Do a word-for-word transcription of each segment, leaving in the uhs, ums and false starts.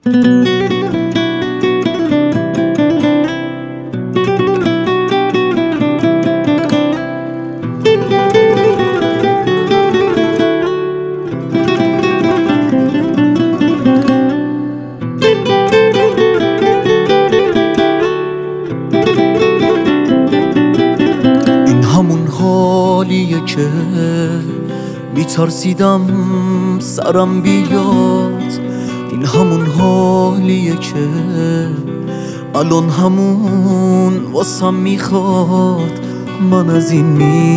حالیه که میترسیدم سرم بیاد، این همون حالیه که الان همون واسم میخواد. من از این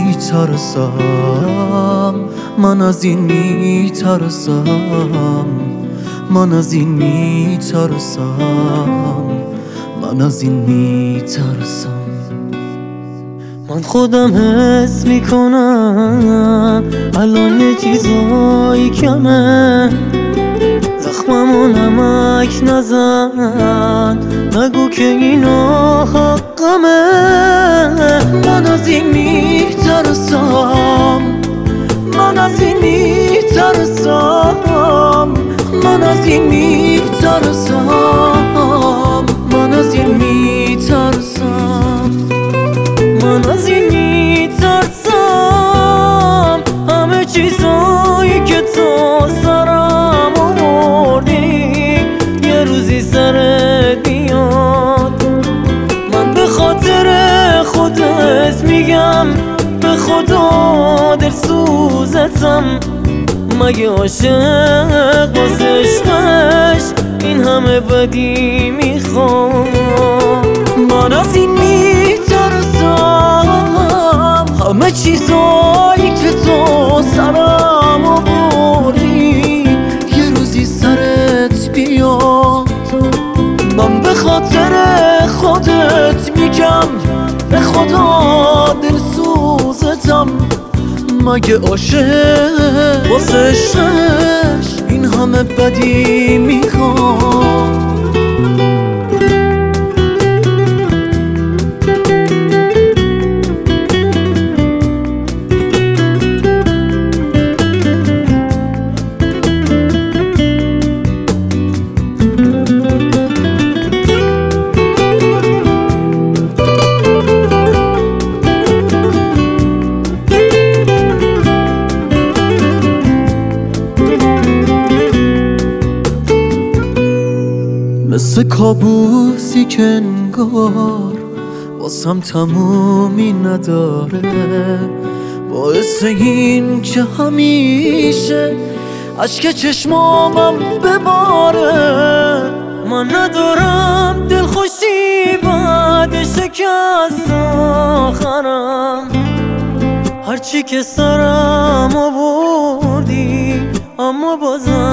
میترسم، من از این میترسم، من از این میترسم، من از این میترسم. من خودم حس میکنم الان یه چیزایی کمه، زخممو نمک نزن، نگو که اینا حقمه. من از این میترسم، من از این میترسم، من از این میترسم، من از این میترسم، من از این میترسم. همه چیزایی که تو سرم آوردی یه روزی سرت بیاد. من به خاطر خودت میگم، به خدا دل سوزتم. مگه عاشق واسه عشقش این همه بدی میخوام؟ من از این میترسم، همه چیزایی که تو سرم آوردی یه روزی سرت بیاد. من به خاطر خودت میگم، به خدا دل سوزتم. مگه عاشق واسه عشقش این همه بدی میخوام؟ مثل کابوسی که انگار واسم تمومی نداره، باعث این که همیشه اشک چشمامم بباره. من ندارم دلخوشی بعد شکست آخرم، هرچی که سرم آوردی اما بازم